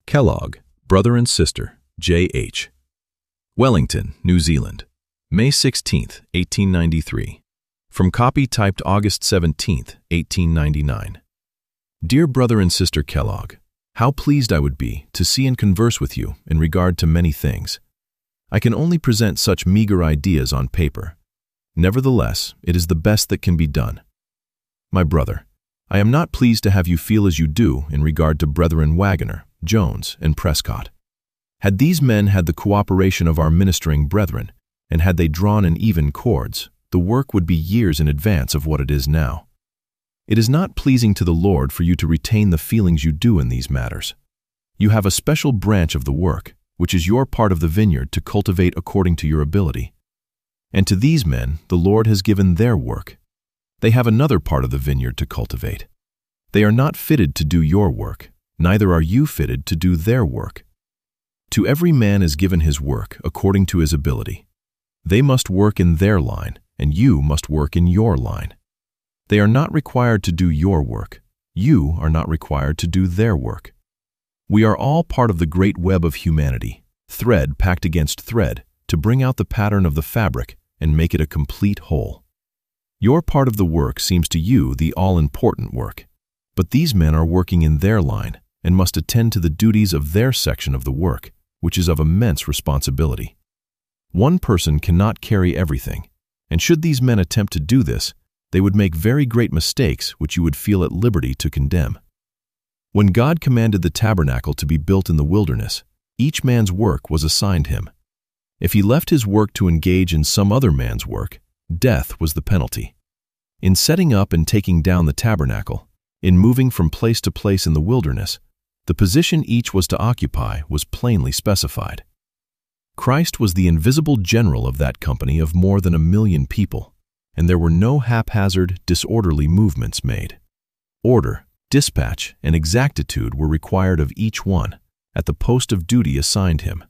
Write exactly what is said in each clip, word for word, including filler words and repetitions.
Kellogg, brother and sister, J H Wellington, New Zealand, May sixteenth, eighteen ninety-three. From copy typed August seventeenth, eighteen ninety-nine. Dear brother and sister Kellogg, how pleased I would be to see and converse with you in regard to many things. I can only present such meager ideas on paper. Nevertheless, it is the best that can be done. My brother, I am not pleased to have you feel as you do in regard to Brethren Waggoner, Jones, and Prescott. Had these men had the cooperation of our ministering brethren, and had they drawn in even chords, the work would be years in advance of what it is now. It is not pleasing to the Lord for you to retain the feelings you do in these matters. You have a special branch of the work, which is your part of the vineyard to cultivate according to your ability. And to these men the Lord has given their work. They have another part of the vineyard to cultivate. They are not fitted to do your work, neither are you fitted to do their work. To every man is given his work according to his ability. They must work in their line, and you must work in your line. They are not required to do your work. You are not required to do their work. We are all part of the great web of humanity, thread packed against thread, to bring out the pattern of the fabric and make it a complete whole. Your part of the work seems to you the all-important work, but these men are working in their line and must attend to the duties of their section of the work, which is of immense responsibility. One person cannot carry everything, and should these men attempt to do this, they would make very great mistakes which you would feel at liberty to condemn. When God commanded the tabernacle to be built in the wilderness, each man's work was assigned him. If he left his work to engage in some other man's work, death was the penalty. In setting up and taking down the tabernacle, in moving from place to place in the wilderness, the position each was to occupy was plainly specified. Christ was the invisible general of that company of more than a million people, and there were no haphazard, disorderly movements made. Order, dispatch, and exactitude were required of each one, at the post of duty assigned him.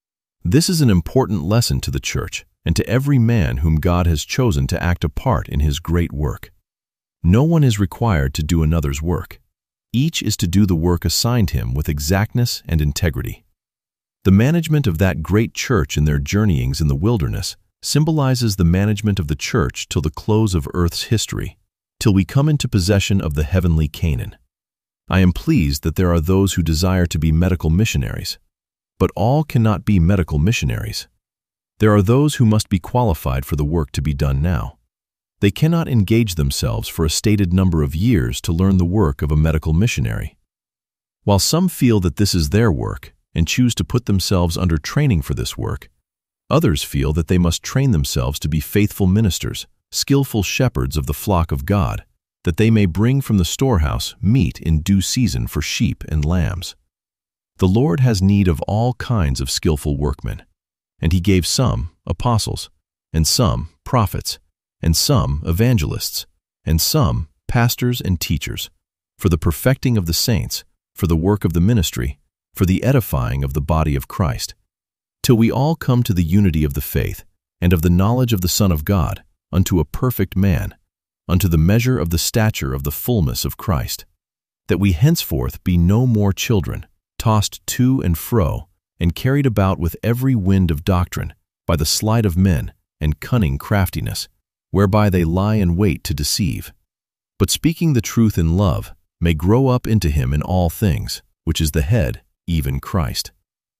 This is an important lesson to the church and to every man whom God has chosen to act a part in his great work. No one is required to do another's work. Each is to do the work assigned him with exactness and integrity. The management of that great church in their journeyings in the wilderness symbolizes the management of the church till the close of earth's history, till we come into possession of the heavenly Canaan. I am pleased that there are those who desire to be medical missionaries, but all cannot be medical missionaries. There are those who must be qualified for the work to be done now. They cannot engage themselves for a stated number of years to learn the work of a medical missionary. While some feel that this is their work and choose to put themselves under training for this work, others feel that they must train themselves to be faithful ministers, skillful shepherds of the flock of God, that they may bring from the storehouse meat in due season for sheep and lambs. The Lord has need of all kinds of skillful workmen, and he gave some apostles, and some prophets, and some evangelists, and some pastors and teachers, for the perfecting of the saints, for the work of the ministry, for the edifying of the body of Christ, till we all come to the unity of the faith, and of the knowledge of the Son of God, unto a perfect man, unto the measure of the stature of the fullness of Christ, that we henceforth be no more children, tossed to and fro, and carried about with every wind of doctrine, by the sleight of men and cunning craftiness, whereby they lie in wait to deceive, but speaking the truth in love, may grow up into him in all things, which is the head, even Christ.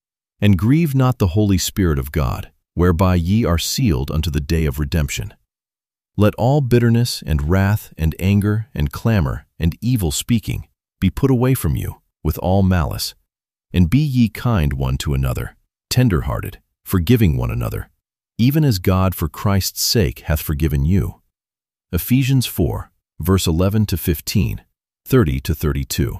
And grieve not the Holy Spirit of God, whereby ye are sealed unto the day of redemption. Let all bitterness and wrath and anger and clamor and evil speaking be put away from you, with all malice. And be ye kind one to another, tender-hearted, forgiving one another, even as God for Christ's sake hath forgiven you. Ephesians four, verse eleven to fifteen, thirty to thirty-two.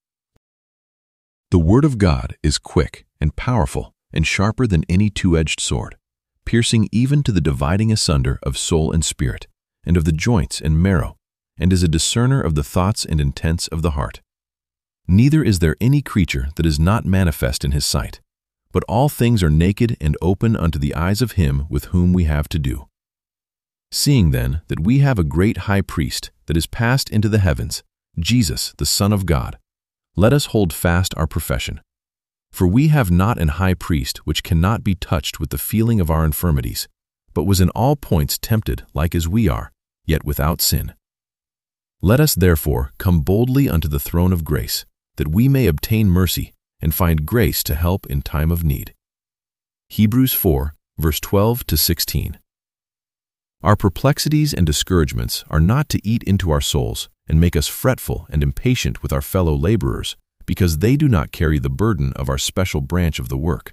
The word of God is quick and powerful and sharper than any two-edged sword, piercing even to the dividing asunder of soul and spirit, and of the joints and marrow, and is a discerner of the thoughts and intents of the heart. Neither is there any creature that is not manifest in his sight, but all things are naked and open unto the eyes of him with whom we have to do. Seeing then that we have a great high priest that is passed into the heavens, Jesus, the Son of God, let us hold fast our profession. For we have not an high priest which cannot be touched with the feeling of our infirmities, but was in all points tempted like as we are, yet without sin. Let us therefore come boldly unto the throne of grace, that we may obtain mercy and find grace to help in time of need. Hebrews four, verse twelve to sixteen. Our perplexities and discouragements are not to eat into our souls and make us fretful and impatient with our fellow laborers, because they do not carry the burden of our special branch of the work.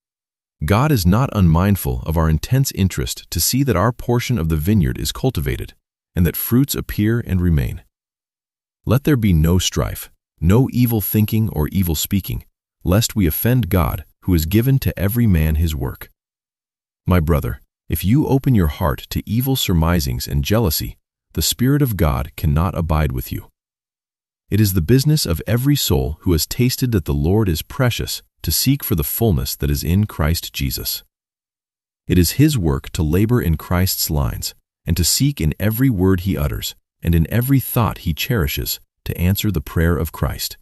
God is not unmindful of our intense interest to see that our portion of the vineyard is cultivated, and that fruits appear and remain. Let there be no strife, no evil thinking or evil speaking, lest we offend God, who has given to every man his work. My brother, if you open your heart to evil surmisings and jealousy, the Spirit of God cannot abide with you. It is the business of every soul who has tasted that the Lord is precious to seek for the fullness that is in Christ Jesus. It is his work to labor in Christ's lines, and to seek in every word he utters, and in every thought he cherishes, to answer the prayer of Christ.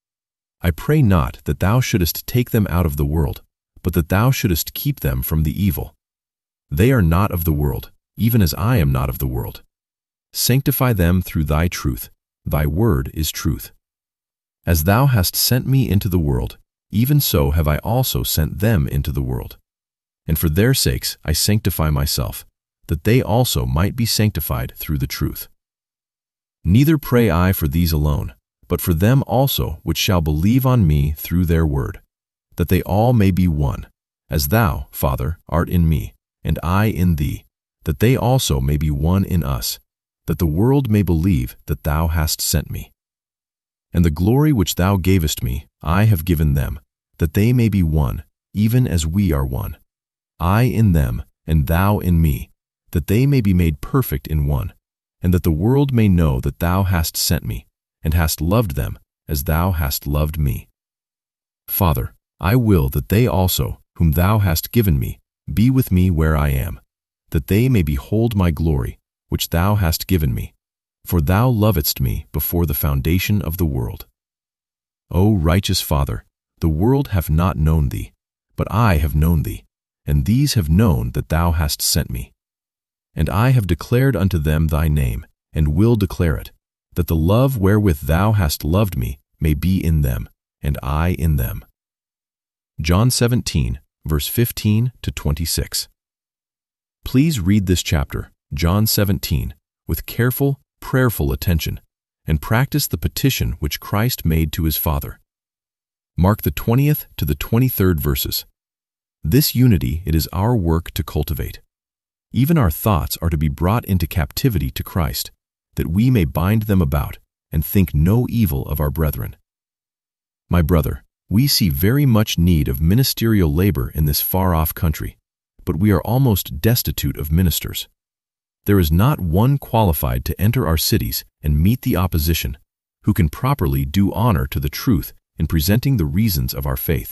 I pray not that thou shouldest take them out of the world, but that thou shouldest keep them from the evil. They are not of the world, even as I am not of the world. Sanctify them through thy truth. Thy word is truth. As thou hast sent me into the world, even so have I also sent them into the world. And for their sakes I sanctify myself, that they also might be sanctified through the truth. Neither pray I for these alone, but for them also which shall believe on me through their word, that they all may be one, as thou, Father, art in me, and I in thee, that they also may be one in us, that the world may believe that thou hast sent me. And the glory which thou gavest me, I have given them, that they may be one, even as we are one. I in them, and thou in me, that they may be made perfect in one, and that the world may know that thou hast sent me, and hast loved them as thou hast loved me. Father, I will that they also, whom thou hast given me, be with me where I am, that they may behold my glory, which thou hast given me, for thou lovedst me before the foundation of the world. O righteous Father, the world hath not known thee, but I have known thee, and these have known that thou hast sent me. And I have declared unto them thy name, and will declare it, that the love wherewith thou hast loved me may be in them, and I in them. John seventeen, verse fifteen to twenty-six. Please read this chapter, John seventeen, with careful, prayerful attention, and practice the petition which Christ made to his Father. Mark the twentieth to the twenty-third verses. This unity it is our work to cultivate. Even our thoughts are to be brought into captivity to Christ, that we may bind them about and think no evil of our brethren. My brother, we see very much need of ministerial labor in this far-off country, but we are almost destitute of ministers. There is not one qualified to enter our cities and meet the opposition, who can properly do honor to the truth in presenting the reasons of our faith.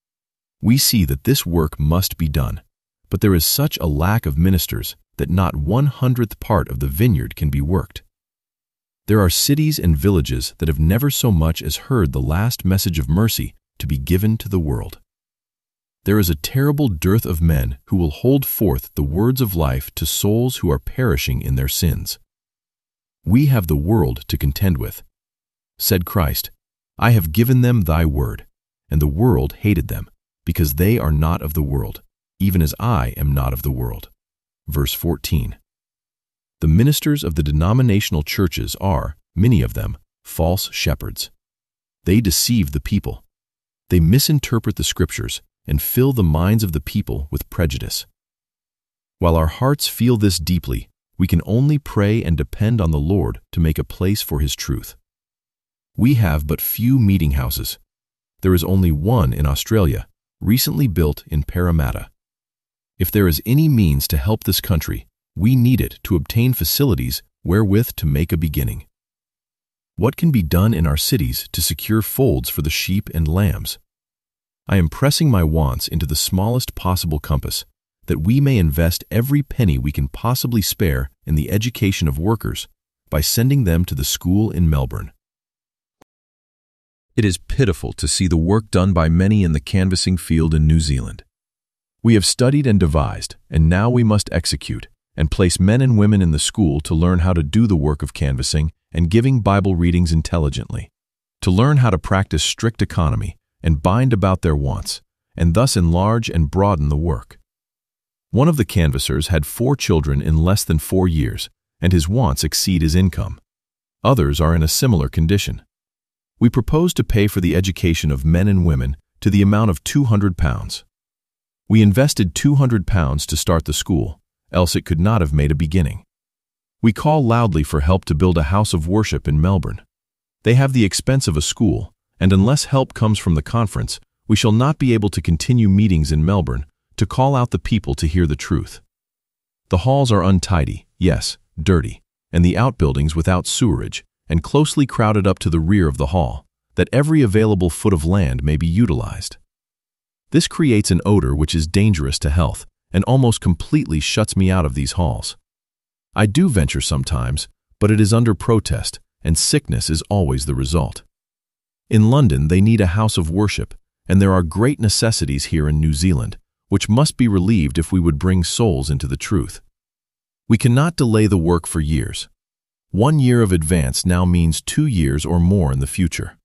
We see that this work must be done, but there is such a lack of ministers that not one hundredth part of the vineyard can be worked. There are cities and villages that have never so much as heard the last message of mercy to be given to the world. There is a terrible dearth of men who will hold forth the words of life to souls who are perishing in their sins. We have the world to contend with. Said Christ, I have given them thy word, and the world hated them, because they are not of the world, even as I am not of the world. Verse fourteen. The ministers of the denominational churches are, many of them, false shepherds. They deceive the people. They misinterpret the scriptures and fill the minds of the people with prejudice. While our hearts feel this deeply, we can only pray and depend on the Lord to make a place for his truth. We have but few meeting houses. There is only one in Australia, recently built in Parramatta. If there is any means to help this country, we need it to obtain facilities wherewith to make a beginning. What can be done in our cities to secure folds for the sheep and lambs? I am pressing my wants into the smallest possible compass, that we may invest every penny we can possibly spare in the education of workers by sending them to the school in Melbourne. It is pitiful to see the work done by many in the canvassing field in New Zealand. We have studied and devised, and now we must execute, and place men and women in the school to learn how to do the work of canvassing and giving Bible readings intelligently, to learn how to practice strict economy and bind about their wants, and thus enlarge and broaden the work. One of the canvassers had four children in less than four years, and his wants exceed his income. Others are in a similar condition. We propose to pay for the education of men and women to the amount of two hundred pounds. We invested two hundred pounds to start the school, else it could not have made a beginning. We call loudly for help to build a house of worship in Melbourne. They have the expense of a school, and unless help comes from the conference, we shall not be able to continue meetings in Melbourne to call out the people to hear the truth. The halls are untidy, yes, dirty, and the outbuildings without sewerage, and closely crowded up to the rear of the hall, that every available foot of land may be utilized. This creates an odor which is dangerous to health and almost completely shuts me out of these halls. I do venture sometimes, but it is under protest, and sickness is always the result. In London they need a house of worship, and there are great necessities here in New Zealand, which must be relieved if we would bring souls into the truth. We cannot delay the work for years. One year of advance now means two years or more in the future.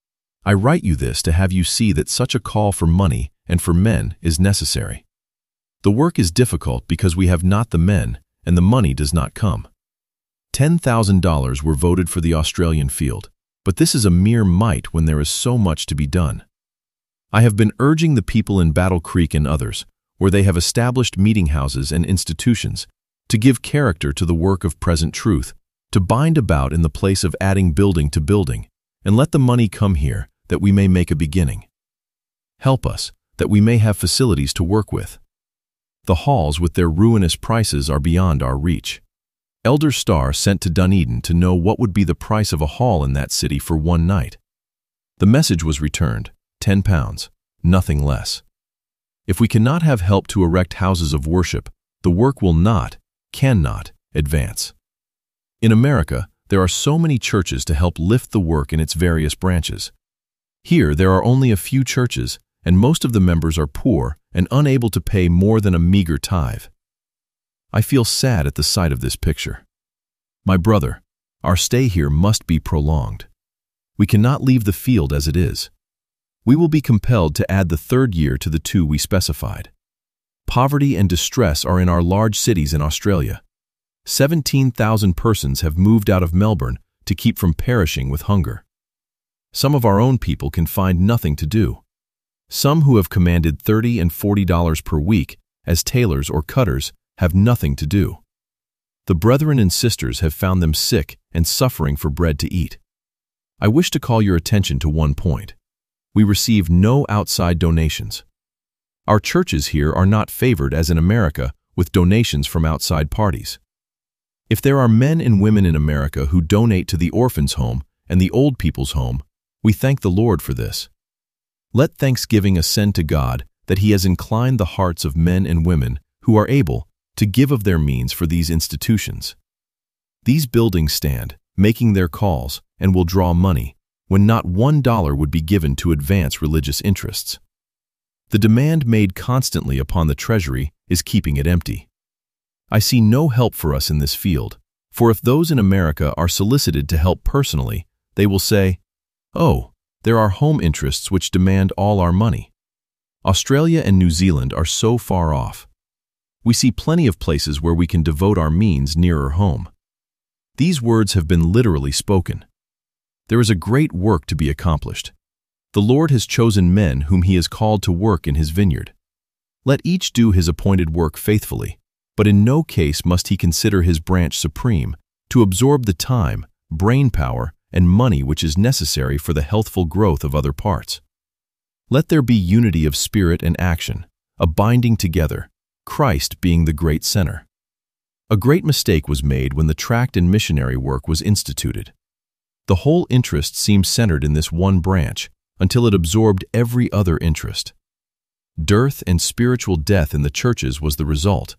I write you this to have you see that such a call for money and for men is necessary. The work is difficult because we have not the men, and the money does not come. ten thousand dollars were voted for the Australian field, but this is a mere mite when there is so much to be done. I have been urging the people in Battle Creek and others, where they have established meeting houses and institutions, to give character to the work of present truth, to bind about in the place of adding building to building, and let the money come here that we may make a beginning. Help us, that we may have facilities to work with. The halls with their ruinous prices are beyond our reach. Elder Starr sent to Dunedin to know what would be the price of a hall in that city for one night. The message was returned, ten pounds, nothing less. If we cannot have help to erect houses of worship, the work will not, cannot, advance. In America, there are so many churches to help lift the work in its various branches. Here, there are only a few churches, and most of the members are poor and unable to pay more than a meager tithe. I feel sad at the sight of this picture. My brother, our stay here must be prolonged. We cannot leave the field as it is. We will be compelled to add the third year to the two we specified. Poverty and distress are in our large cities in Australia. seventeen thousand persons have moved out of Melbourne to keep from perishing with hunger. Some of our own people can find nothing to do. Some who have commanded thirty and forty dollars per week as tailors or cutters have nothing to do. The brethren and sisters have found them sick and suffering for bread to eat. I wish to call your attention to one point. We receive no outside donations. Our churches here are not favored as in America with donations from outside parties. If there are men and women in America who donate to the orphans' home and the old people's home, we thank the Lord for this. Let thanksgiving ascend to God that He has inclined the hearts of men and women who are able to give of their means for these institutions. These buildings stand, making their calls, and will draw money, when not one dollar would be given to advance religious interests. The demand made constantly upon the treasury is keeping it empty. I see no help for us in this field, for if those in America are solicited to help personally, they will say, "Oh, there are home interests which demand all our money." Australia and New Zealand are so far off. We see plenty of places where we can devote our means nearer home. These words have been literally spoken. There is a great work to be accomplished. The Lord has chosen men whom He has called to work in His vineyard. Let each do his appointed work faithfully, but in no case must he consider his branch supreme to absorb the time, brain power, and money which is necessary for the healthful growth of other parts. Let there be unity of spirit and action, a binding together, Christ being the great center. A great mistake was made when the tract and missionary work was instituted. The whole interest seemed centered in this one branch until it absorbed every other interest. Dearth and spiritual death in the churches was the result.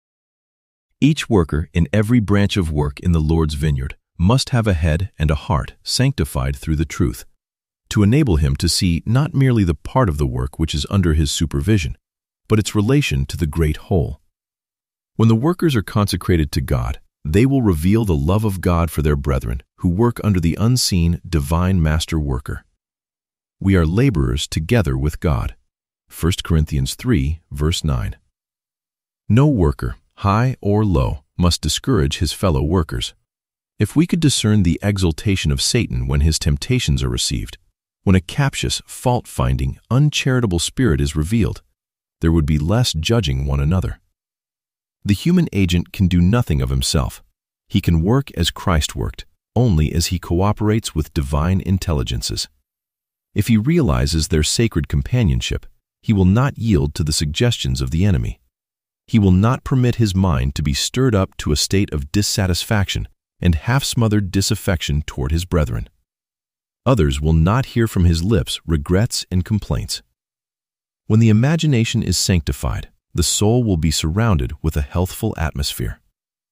Each worker in every branch of work in the Lord's vineyard must have a head and a heart sanctified through the truth. to enable him to see not merely the part of the work which is under his supervision, but its relation to the great whole. When the workers are consecrated to God, they will reveal the love of God for their brethren who work under the unseen divine master worker. We are laborers together with God. First Corinthians three, verse nine. No worker, high or low, must discourage his fellow workers. If we could discern the exultation of Satan when his temptations are received, when a captious, fault-finding, uncharitable spirit is revealed, there would be less judging one another. The human agent can do nothing of himself. He can work as Christ worked, only as he cooperates with divine intelligences. If he realizes their sacred companionship, he will not yield to the suggestions of the enemy. He will not permit his mind to be stirred up to a state of dissatisfaction and half-smothered disaffection toward his brethren. Others will not hear from his lips regrets and complaints. When the imagination is sanctified, the soul will be surrounded with a healthful atmosphere.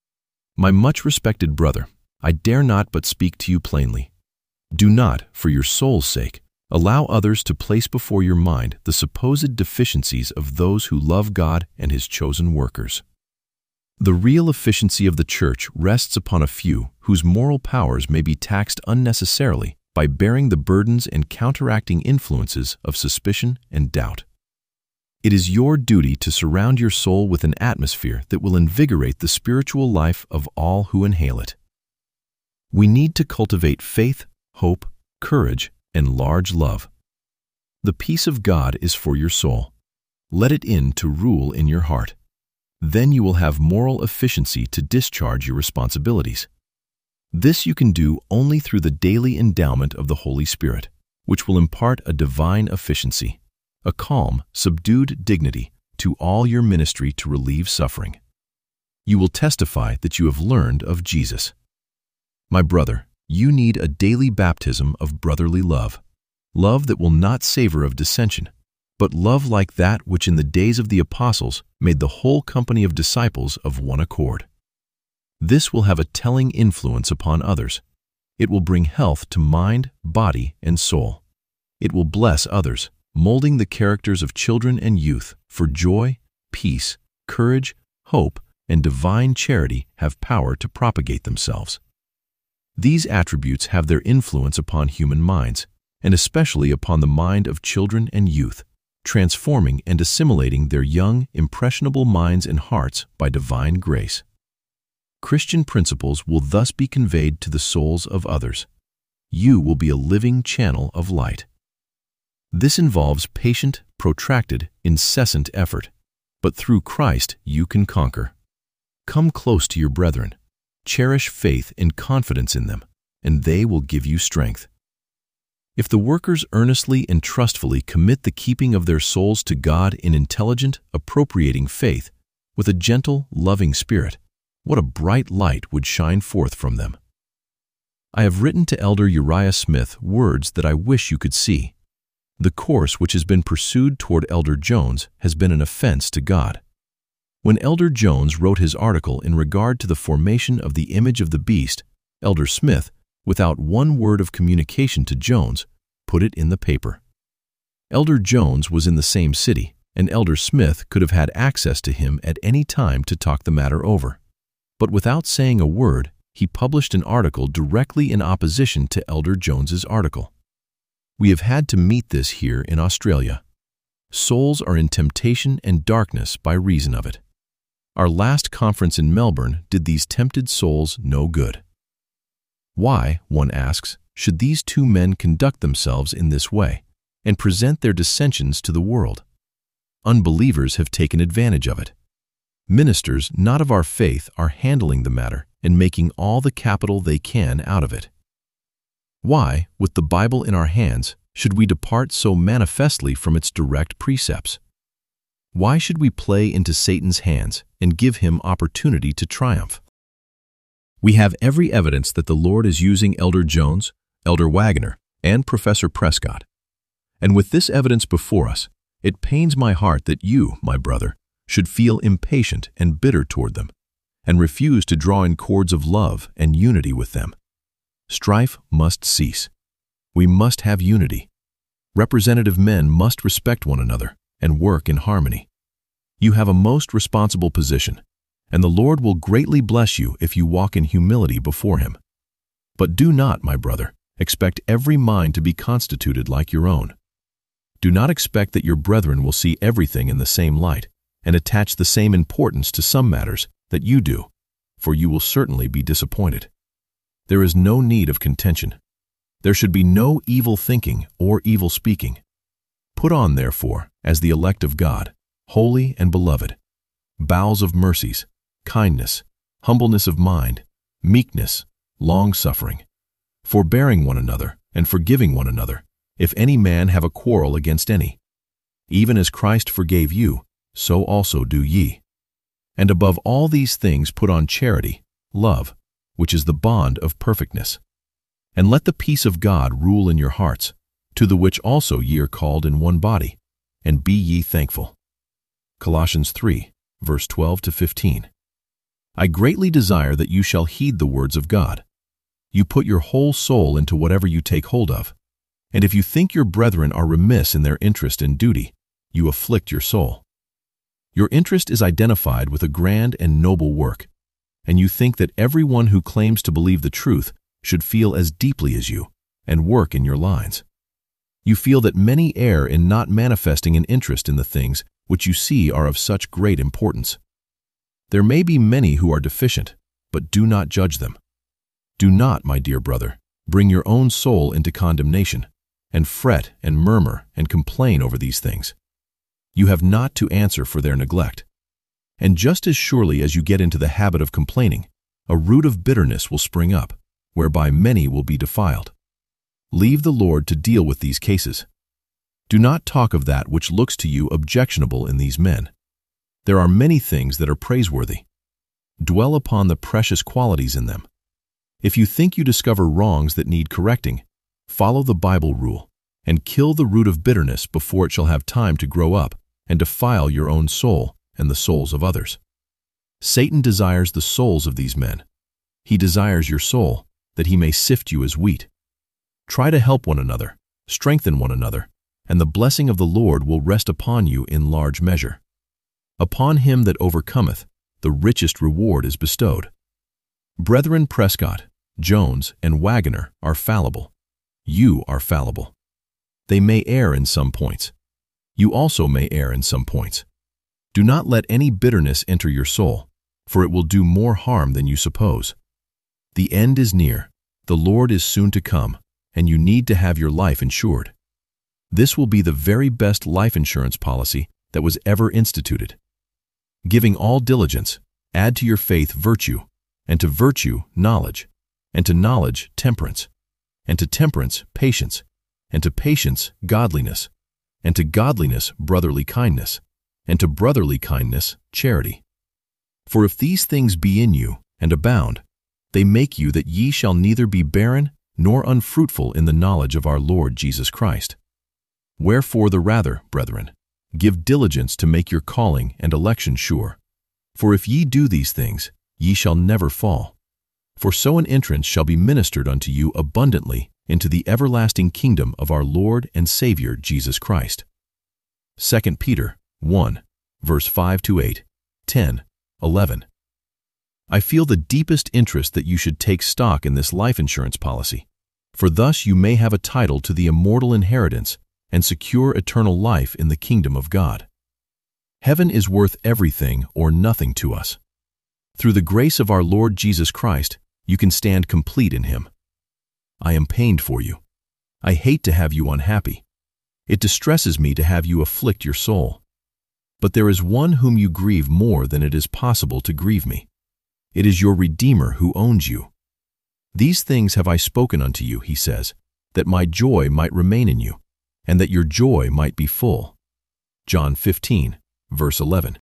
My much respected brother, I dare not but speak to you plainly. Do not, for your soul's sake, allow others to place before your mind the supposed deficiencies of those who love God and His chosen workers. The real efficiency of the church rests upon a few whose moral powers may be taxed unnecessarily by bearing the burdens and counteracting influences of suspicion and doubt. It is your duty to surround your soul with an atmosphere that will invigorate the spiritual life of all who inhale it. We need to cultivate faith, hope, courage, and large love. The peace of God is for your soul. Let it in to rule in your heart. Then you will have moral efficiency to discharge your responsibilities. This you can do only through the daily endowment of the Holy Spirit, which will impart a divine efficiency, a calm, subdued dignity to all your ministry to relieve suffering. You will testify that you have learned of Jesus. My brother, you need a daily baptism of brotherly love, love that will not savor of dissension, but love like that which in the days of the apostles made the whole company of disciples of one accord. This will have a telling influence upon others. It will bring health to mind, body, and soul. It will bless others, molding the characters of children and youth, for joy, peace, courage, hope, and divine charity have power to propagate themselves. These attributes have their influence upon human minds, and especially upon the mind of children and youth, transforming and assimilating their young, impressionable minds and hearts by divine grace. Christian principles will thus be conveyed to the souls of others. You will be a living channel of light. This involves patient, protracted, incessant effort, but through Christ you can conquer. Come close to your brethren. Cherish faith and confidence in them, and they will give you strength. If the workers earnestly and trustfully commit the keeping of their souls to God in intelligent, appropriating faith, with a gentle, loving spirit, what a bright light would shine forth from them. I have written to Elder Uriah Smith words that I wish you could see. The course which has been pursued toward Elder Jones has been an offense to God. When Elder Jones wrote his article in regard to the formation of the image of the beast, Elder Smith, without one word of communication to Jones, put it in the paper. Elder Jones was in the same city, and Elder Smith could have had access to him at any time to talk the matter over. But without saying a word, he published an article directly in opposition to Elder Jones's article. We have had to meet this here in Australia. Souls are in temptation and darkness by reason of it. Our last conference in Melbourne did these tempted souls no good. Why, one asks, should these two men conduct themselves in this way and present their dissensions to the world? Unbelievers have taken advantage of it. Ministers not of our faith are handling the matter and making all the capital they can out of it. Why, with the Bible in our hands, should we depart so manifestly from its direct precepts? Why should we play into Satan's hands and give him opportunity to triumph? We have every evidence that the Lord is using Elder Jones, Elder Waggoner, and Professor Prescott. And with this evidence before us, it pains my heart that you, my brother, should feel impatient and bitter toward them, and refuse to draw in cords of love and unity with them. Strife must cease. We must have unity. Representative men must respect one another and work in harmony. You have a most responsible position, and the Lord will greatly bless you if you walk in humility before Him. But do not, my brother, expect every mind to be constituted like your own. Do not expect that your brethren will see everything in the same light and attach the same importance to some matters that you do, for you will certainly be disappointed. There is no need of contention. There should be no evil thinking or evil speaking. Put on, therefore, as the elect of God, holy and beloved, bowels of mercies, kindness, humbleness of mind, meekness, long-suffering, forbearing one another and forgiving one another, if any man have a quarrel against any. Even as Christ forgave you, so also do ye. And above all these things put on charity, love, which is the bond of perfectness. And let the peace of God rule in your hearts, to the which also ye are called in one body, and be ye thankful. Colossians three, verse twelve to fifteen. I greatly desire that you shall heed the words of God. You put your whole soul into whatever you take hold of, and if you think your brethren are remiss in their interest and duty, you afflict your soul. Your interest is identified with a grand and noble work, and you think that everyone who claims to believe the truth should feel as deeply as you and work in your lines. You feel that many err in not manifesting an interest in the things which you see are of such great importance. There may be many who are deficient, but do not judge them. Do not, my dear brother, bring your own soul into condemnation, and fret and murmur and complain over these things. You have not to answer for their neglect. And just as surely as you get into the habit of complaining, a root of bitterness will spring up, whereby many will be defiled. Leave the Lord to deal with these cases. Do not talk of that which looks to you objectionable in these men. There are many things that are praiseworthy. Dwell upon the precious qualities in them. If you think you discover wrongs that need correcting, follow the Bible rule, and kill the root of bitterness before it shall have time to grow up and defile your own soul and the souls of others. Satan desires the souls of these men. He desires your soul, that he may sift you as wheat. Try to help one another, strengthen one another, and the blessing of the Lord will rest upon you in large measure. Upon him that overcometh, the richest reward is bestowed. Brethren Prescott, Jones, and Wagoner are fallible. You are fallible. They may err in some points. You also may err in some points. Do not let any bitterness enter your soul, for it will do more harm than you suppose. The end is near, the Lord is soon to come, and you need to have your life insured. This will be the very best life insurance policy that was ever instituted. Giving all diligence, add to your faith virtue, and to virtue knowledge, and to knowledge temperance, and to temperance patience, and to patience godliness, and to godliness brotherly kindness, and to brotherly kindness charity. For if these things be in you, and abound, they make you that ye shall neither be barren nor unfruitful in the knowledge of our Lord Jesus Christ. Wherefore the rather, brethren, give diligence to make your calling and election sure. For if ye do these things, ye shall never fall. For so an entrance shall be ministered unto you abundantly into the everlasting kingdom of our Lord and Savior Jesus Christ. Second Peter one, verse five to eight, ten, eleven. I feel the deepest interest that you should take stock in this life insurance policy, for thus you may have a title to the immortal inheritance and secure eternal life in the kingdom of God. Heaven is worth everything or nothing to us. Through the grace of our Lord Jesus Christ, you can stand complete in Him. I am pained for you. I hate to have you unhappy. It distresses me to have you afflict your soul. But there is one whom you grieve more than it is possible to grieve me. It is your Redeemer who owns you. These things have I spoken unto you, he says, that my joy might remain in you, and that your joy might be full. John fifteen, verse eleven.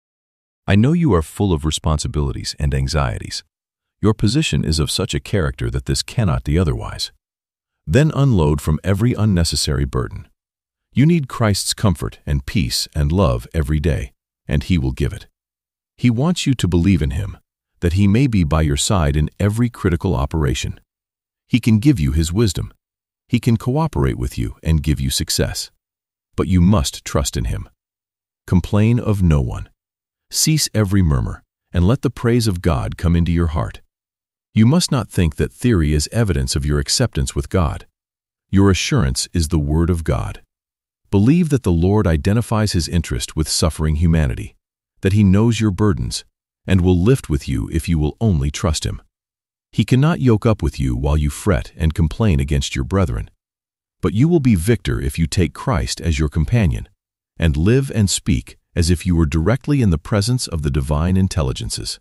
I know you are full of responsibilities and anxieties. Your position is of such a character that this cannot be otherwise. Then unload from every unnecessary burden. You need Christ's comfort and peace and love every day, and He will give it. He wants you to believe in Him, that He may be by your side in every critical operation. He can give you His wisdom. He can cooperate with you and give you success. But you must trust in him. Complain of no one. Cease every murmur, and let the praise of God come into your heart. You must not think that theory is evidence of your acceptance with God. Your assurance is the Word of God. Believe that the Lord identifies his interest with suffering humanity, that he knows your burdens, and will lift with you if you will only trust him. He cannot yoke up with you while you fret and complain against your brethren. But you will be victor if you take Christ as your companion, and live and speak as if you were directly in the presence of the divine intelligences.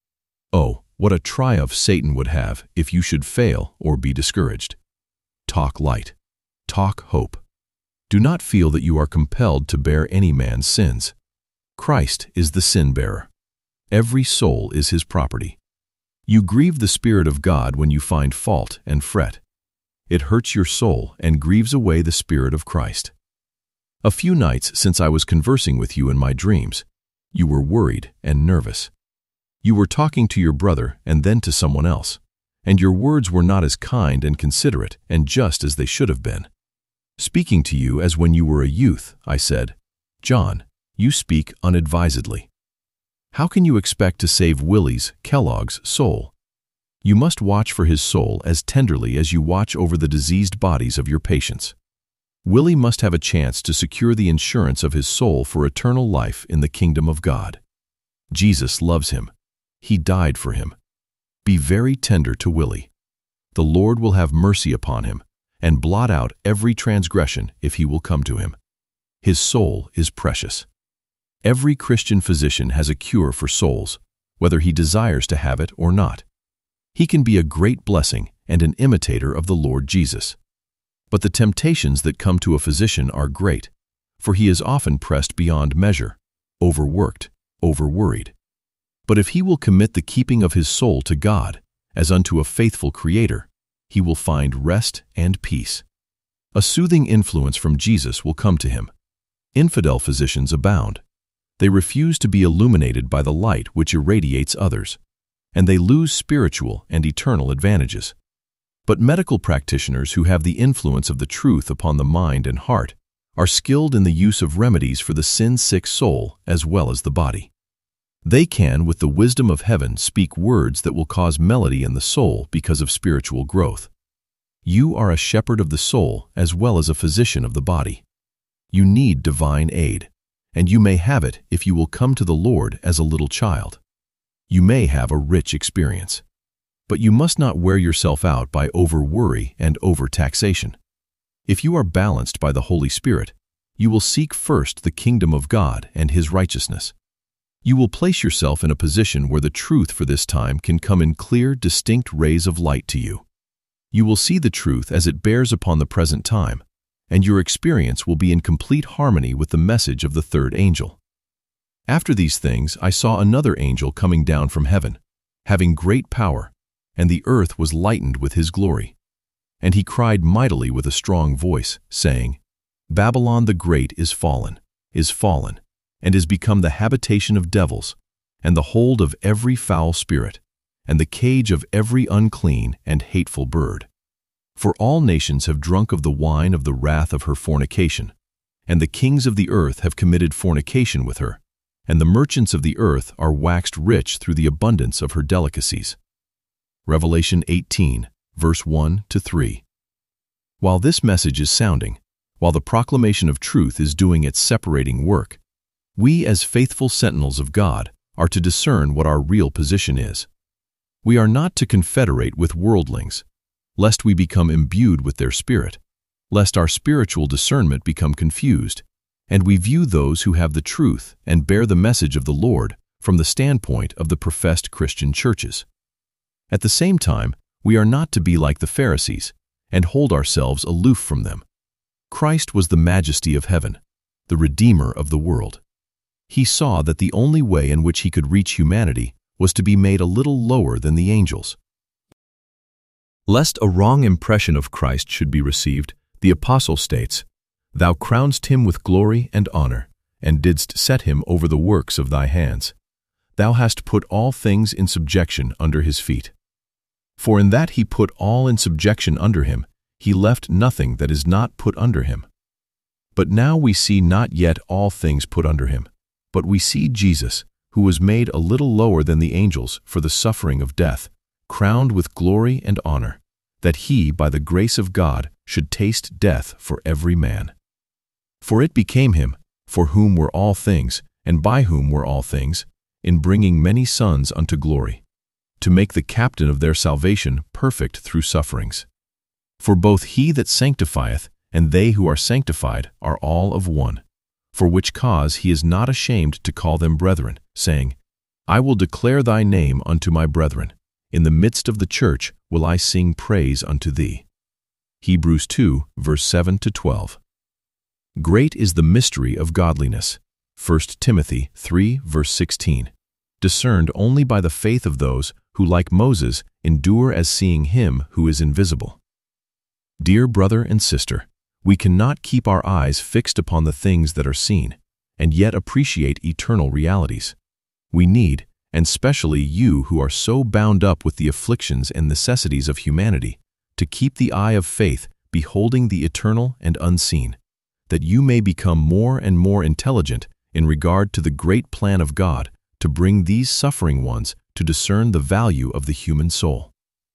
Oh, what a triumph Satan would have if you should fail or be discouraged. Talk light. Talk hope. Do not feel that you are compelled to bear any man's sins. Christ is the sin-bearer. Every soul is his property. You grieve the Spirit of God when you find fault and fret. It hurts your soul and grieves away the Spirit of Christ. A few nights since I was conversing with you in my dreams, you were worried and nervous. You were talking to your brother and then to someone else, and your words were not as kind and considerate and just as they should have been. Speaking to you as when you were a youth, I said, "John, you speak unadvisedly. How can you expect to save Willie's, Kellogg's, soul? You must watch for his soul as tenderly as you watch over the diseased bodies of your patients. Willie must have a chance to secure the insurance of his soul for eternal life in the kingdom of God. Jesus loves him. He died for him. Be very tender to Willie. The Lord will have mercy upon him and blot out every transgression if he will come to him. His soul is precious. Every Christian physician has a cure for souls, whether he desires to have it or not. He can be a great blessing and an imitator of the Lord Jesus. But the temptations that come to a physician are great, for he is often pressed beyond measure, overworked, overworried. But if he will commit the keeping of his soul to God, as unto a faithful Creator, he will find rest and peace. A soothing influence from Jesus will come to him. Infidel physicians abound. They refuse to be illuminated by the light which irradiates others, and they lose spiritual and eternal advantages. But medical practitioners who have the influence of the truth upon the mind and heart are skilled in the use of remedies for the sin-sick soul as well as the body. They can, with the wisdom of heaven, speak words that will cause melody in the soul because of spiritual growth. You are a shepherd of the soul as well as a physician of the body. You need divine aid, and you may have it if you will come to the Lord as a little child. You may have a rich experience, but you must not wear yourself out by over-worry and over-taxation. If you are balanced by the Holy Spirit, you will seek first the kingdom of God and his righteousness. You will place yourself in a position where the truth for this time can come in clear, distinct rays of light to you. You will see the truth as it bears upon the present time, and your experience will be in complete harmony with the message of the third angel. After these things I saw another angel coming down from heaven, having great power, and the earth was lightened with his glory. And he cried mightily with a strong voice, saying, Babylon the Great is fallen, is fallen, and is become the habitation of devils, and the hold of every foul spirit, and the cage of every unclean and hateful bird. For all nations have drunk of the wine of the wrath of her fornication, and the kings of the earth have committed fornication with her, and the merchants of the earth are waxed rich through the abundance of her delicacies. Revelation eighteen, verse one to three. While this message is sounding, while the proclamation of truth is doing its separating work, we as faithful sentinels of God are to discern what our real position is. We are not to confederate with worldlings, lest we become imbued with their spirit, lest our spiritual discernment become confused, and we view those who have the truth and bear the message of the Lord from the standpoint of the professed Christian churches. At the same time, we are not to be like the Pharisees and hold ourselves aloof from them. Christ was the majesty of heaven, the Redeemer of the world. He saw that the only way in which he could reach humanity was to be made a little lower than the angels. Lest a wrong impression of Christ should be received, the apostle states, Thou crownedst him with glory and honor, and didst set him over the works of thy hands. Thou hast put all things in subjection under his feet. For in that he put all in subjection under him, He left nothing that is not put under him. But now we see not yet all things put under him, but we see Jesus, who was made a little lower than the angels for the suffering of death, crowned with glory and honor, that he, by the grace of God, should taste death for every man. For it became him, for whom were all things, and by whom were all things, in bringing many sons unto glory, to make the captain of their salvation perfect through sufferings. For both he that sanctifieth and they who are sanctified are all of one, for which cause he is not ashamed to call them brethren, saying, I will declare thy name unto my brethren. In the midst of the church will I sing praise unto thee. Hebrews two, verse seven to twelve. Great is the mystery of godliness. First Timothy three, verse sixteen. Discerned only by the faith of those who, like Moses, endure as seeing him who is invisible. Dear brother and sister, we cannot keep our eyes fixed upon the things that are seen, and yet appreciate eternal realities. We need, and specially you who are so bound up with the afflictions and necessities of humanity, to keep the eye of faith beholding the eternal and unseen, that you may become more and more intelligent in regard to the great plan of God to bring these suffering ones to discern the value of the human soul.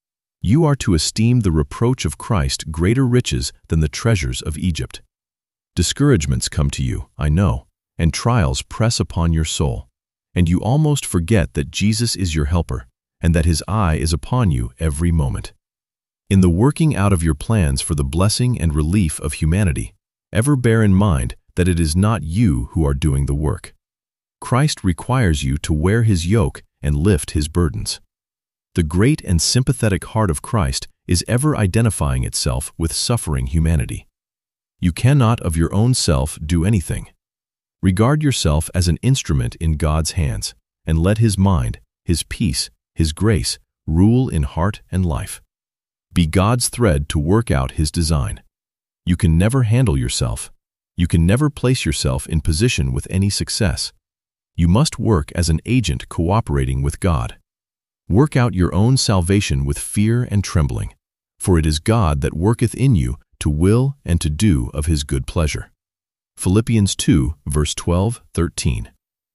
You are to esteem the reproach of Christ greater riches than the treasures of Egypt. Discouragements come to you, I know, and trials press upon your soul, and you almost forget that Jesus is your helper, and that his eye is upon you every moment. In the working out of your plans for the blessing and relief of humanity, ever bear in mind that it is not you who are doing the work. Christ requires you to wear his yoke and lift his burdens. The great and sympathetic heart of Christ is ever identifying itself with suffering humanity. You cannot of your own self do anything. Regard yourself as an instrument in God's hands, and let his mind, his peace, his grace rule in heart and life. Be God's thread to work out his design. You can never handle yourself. You can never place yourself in position with any success. You must work as an agent cooperating with God. Work out your own salvation with fear and trembling, for it is God that worketh in you to will and to do of his good pleasure. Philippians two, verse twelve, thirteen.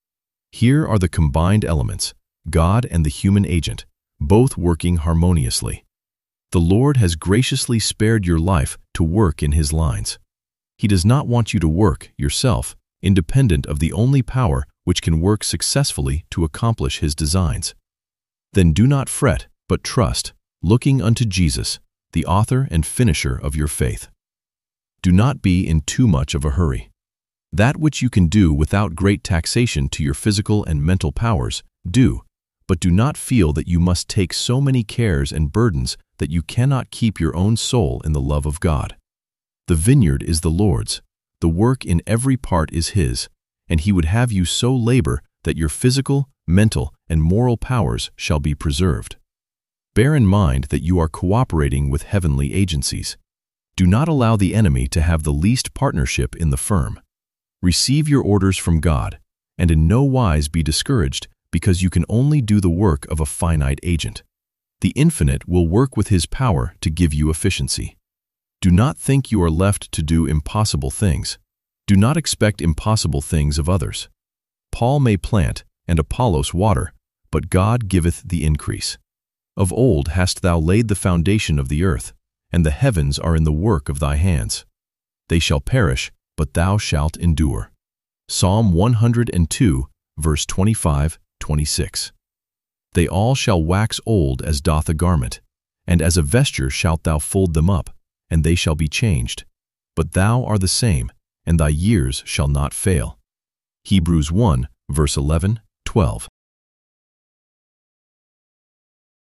Here are the combined elements, God and the human agent, both working harmoniously. The Lord has graciously spared your life to work in his lines. He does not want you to work yourself, independent of the only power which can work successfully to accomplish his designs. Then do not fret, but trust, looking unto Jesus, the author and finisher of your faith. Do not be in too much of a hurry. That which you can do without great taxation to your physical and mental powers, do, but do not feel that you must take so many cares and burdens that you cannot keep your own soul in the love of God. The vineyard is the Lord's, the work in every part is his, and he would have you so labor that your physical, mental, and moral powers shall be preserved. Bear in mind that you are cooperating with heavenly agencies. Do not allow the enemy to have the least partnership in the firm. Receive your orders from God, and in no wise be discouraged because you can only do the work of a finite agent. The infinite will work with his power to give you efficiency. Do not think you are left to do impossible things. Do not expect impossible things of others. Paul may plant, and Apollos water, but God giveth the increase. Of old hast thou laid the foundation of the earth, and the heavens are in the work of thy hands. They shall perish, but thou shalt endure. Psalm one hundred two, verse twenty-five, twenty-six. They all shall wax old as doth a garment, and as a vesture shalt thou fold them up, and they shall be changed. But thou art the same, and thy years shall not fail. Hebrews one, verse eleven, twelve.